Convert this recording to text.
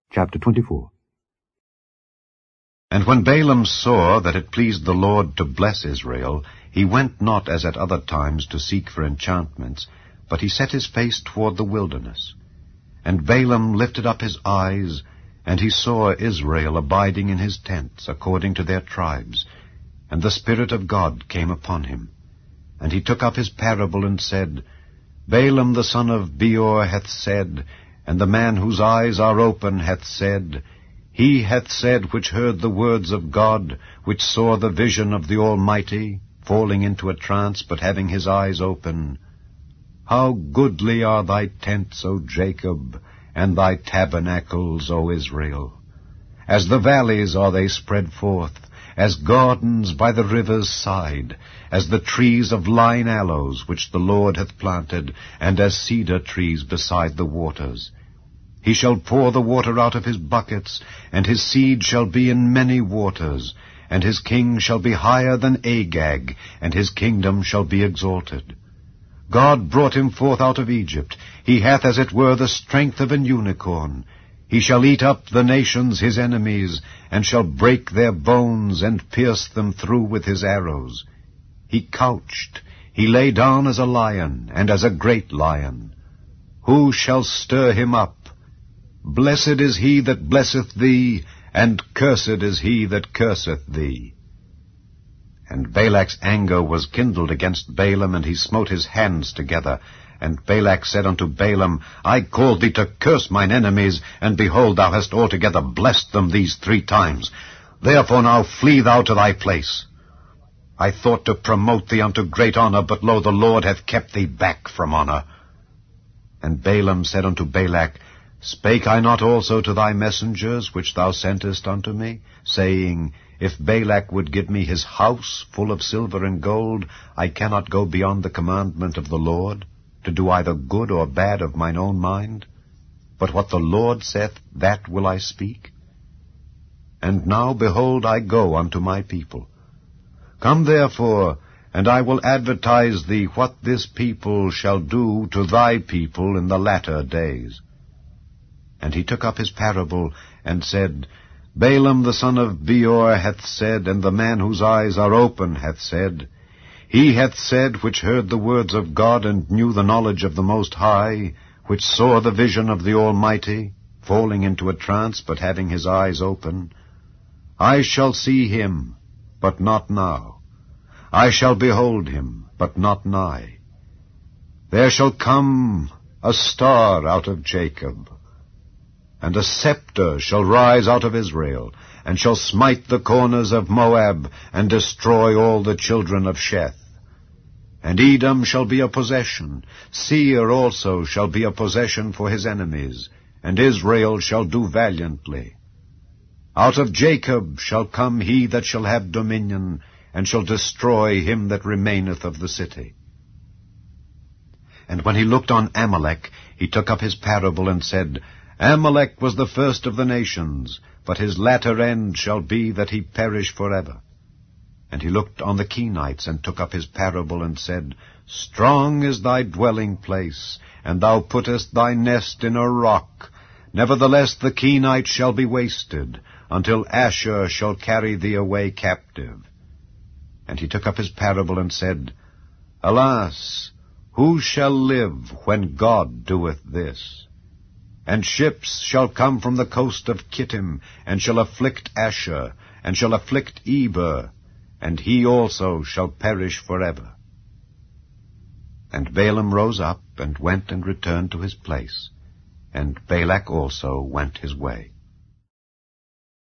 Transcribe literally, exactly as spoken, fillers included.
Chapter twenty-four. And when Balaam saw that it pleased the Lord to bless Israel, he went not as at other times to seek for enchantments, but he set his face toward the wilderness. And Balaam lifted up his eyes, and he saw Israel abiding in his tents, according to their tribes. And the Spirit of God came upon him. And he took up his parable and said, Balaam the son of Beor hath said, and the man whose eyes are open hath said, He hath said which heard the words of God, which saw the vision of the Almighty, falling into a trance, but having his eyes open, How goodly are thy tents, O Jacob, and thy tabernacles, O Israel! As the valleys are they spread forth, as gardens by the river's side, as the trees of lign aloes which the Lord hath planted, and as cedar trees beside the waters. He shall pour the water out of his buckets, and his seed shall be in many waters, and his king shall be higher than Agag, and his kingdom shall be exalted. God brought him forth out of Egypt. He hath as it were the strength of an unicorn. He shall eat up the nations his enemies, and shall break their bones, and pierce them through with his arrows. He couched, he lay down as a lion, and as a great lion. Who shall stir him up? Blessed is he that blesseth thee, and cursed is he that curseth thee. And Balak's anger was kindled against Balaam, and he smote his hands together. And Balak said unto Balaam, I called thee to curse mine enemies, and behold, thou hast altogether blessed them these three times. Therefore now flee thou to thy place. I thought to promote thee unto great honor, but lo, the Lord hath kept thee back from honor. And Balaam said unto Balak, Spake I not also to thy messengers, which thou sentest unto me, saying, If Balak would give me his house full of silver and gold, I cannot go beyond the commandment of the Lord, to do either good or bad of mine own mind? But what the Lord saith, that will I speak. And now, behold, I go unto my people. Come therefore, and I will advertise thee what this people shall do to thy people in the latter days. And he took up his parable, and said, Balaam the son of Beor hath said, and the man whose eyes are open hath said, He hath said which heard the words of God, and knew the knowledge of the Most High, which saw the vision of the Almighty, falling into a trance, but having his eyes open, I shall see him, but not now. I shall behold him, but not nigh. There shall come a star out of Jacob, and a scepter shall rise out of Israel, and shall smite the corners of Moab, and destroy all the children of Sheth. And Edom shall be a possession, Seir also shall be a possession for his enemies, and Israel shall do valiantly. Out of Jacob shall come he that shall have dominion, and shall destroy him that remaineth of the city. And when he looked on Amalek, he took up his parable, and said, Amalek was the first of the nations, but his latter end shall be that he perish forever. And he looked on the Kenites, and took up his parable, and said, Strong is thy dwelling place, and thou puttest thy nest in a rock. Nevertheless the Kenites shall be wasted, until Ashur shall carry thee away captive. And he took up his parable, and said, Alas, who shall live when God doeth this? And ships shall come from the coast of Kittim, and shall afflict Ashur, and shall afflict Eber, and he also shall perish forever. And Balaam rose up, and went and returned to his place, and Balak also went his way.